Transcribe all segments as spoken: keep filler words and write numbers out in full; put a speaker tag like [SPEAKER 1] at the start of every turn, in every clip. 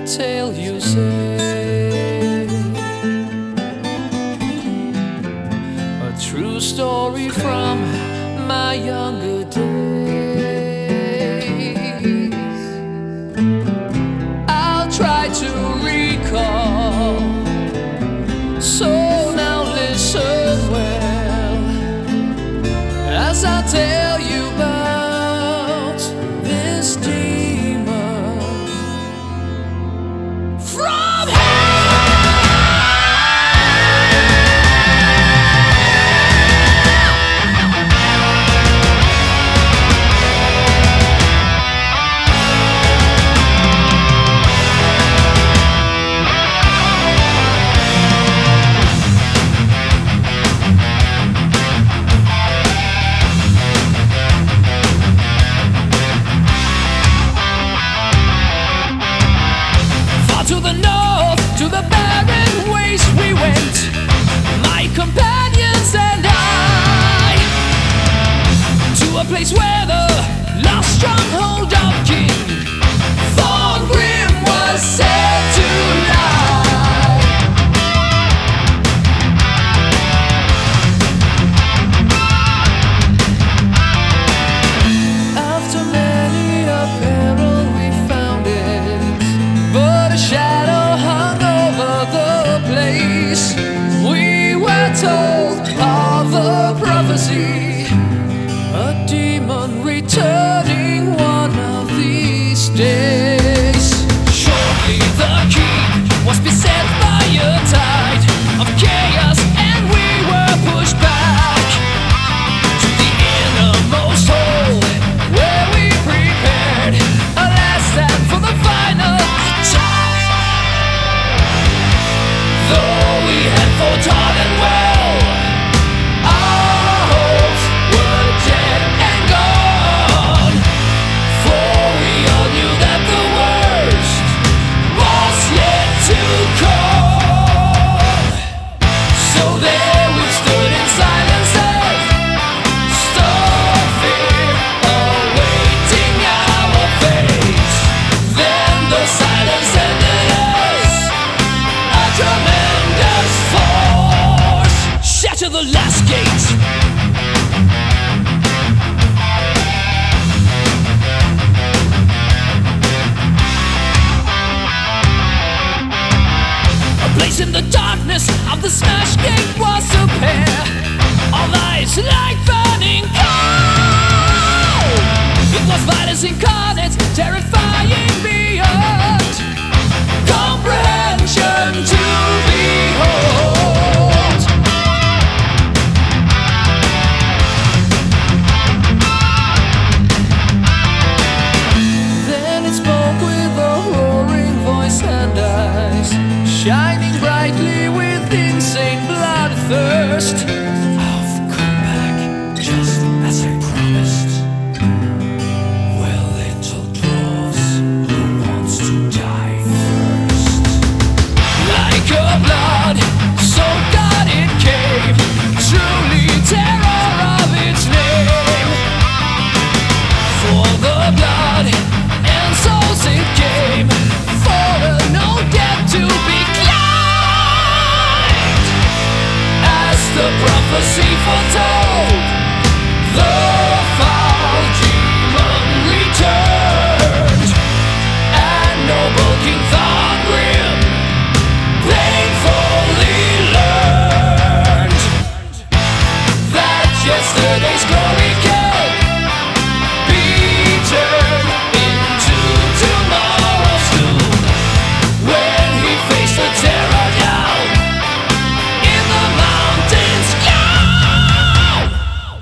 [SPEAKER 1] tale you say, a true story from my younger days. I'll try to recall, so now listen well as I tell you about this demon from hell. To the north, to the barren waste we went, my companions and I, to a place where the lost stronghold of King Thorngrim was said to lie. After many a peril we found it, but a shadow hung over the place. We were told of the prophecy, a demon returning one of these days. Shortly the king was beset by a tide of chaos, and we were pushed back to the innermost hole, where we prepared a last stand for the final attack. Though we had fought hard and well, our hopes were dead and gone, for we all knew that the worst was yet to come. So there we stood in silence and stood fear, awaiting our fate. Then the silence ended as a tremendous force shattered the last gate. A place in the darkness of the smashed gate was a pair of eyes like burning coal. It was violence incarnate, terrifying beyond comprehension to behold. Then it spoke with a roaring voice and eyes shining brightly with insane bloodthirst. I've come back just as I promised. Well, little dwarves, who wants to die first? Like a blood, so God it came, truly terror of its name. For the blood and souls it came, for a no death to be claimed. As the prophecy foretold, the foul demon returned, and noble King Thorngrim painfully learned that yesterday's glory can be turned into tomorrow's doom, when he faced the terror down in the mountains gloom.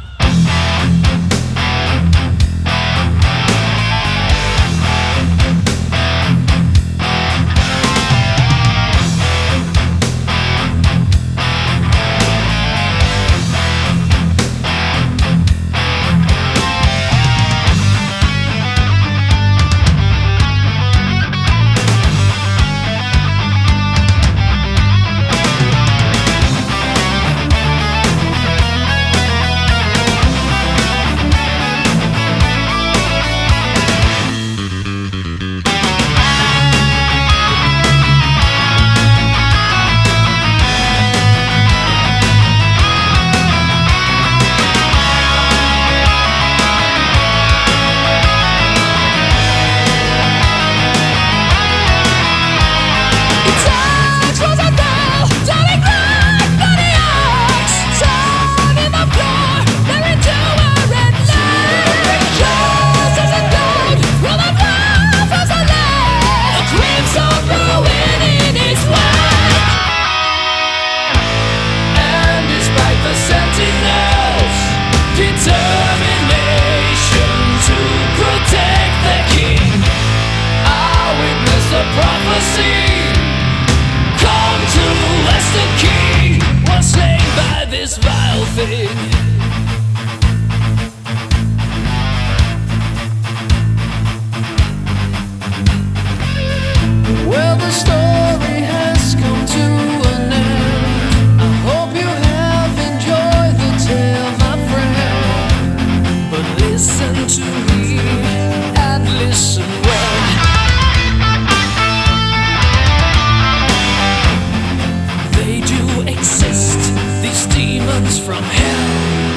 [SPEAKER 1] is from hell.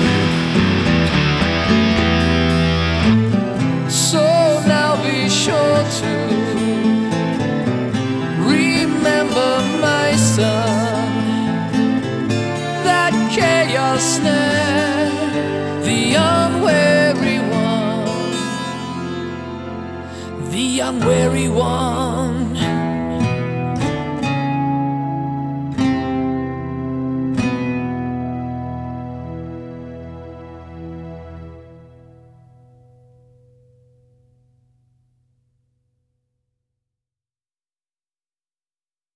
[SPEAKER 1] So now be sure to remember, my son, that chaos snare, the unwary one, the unwary one.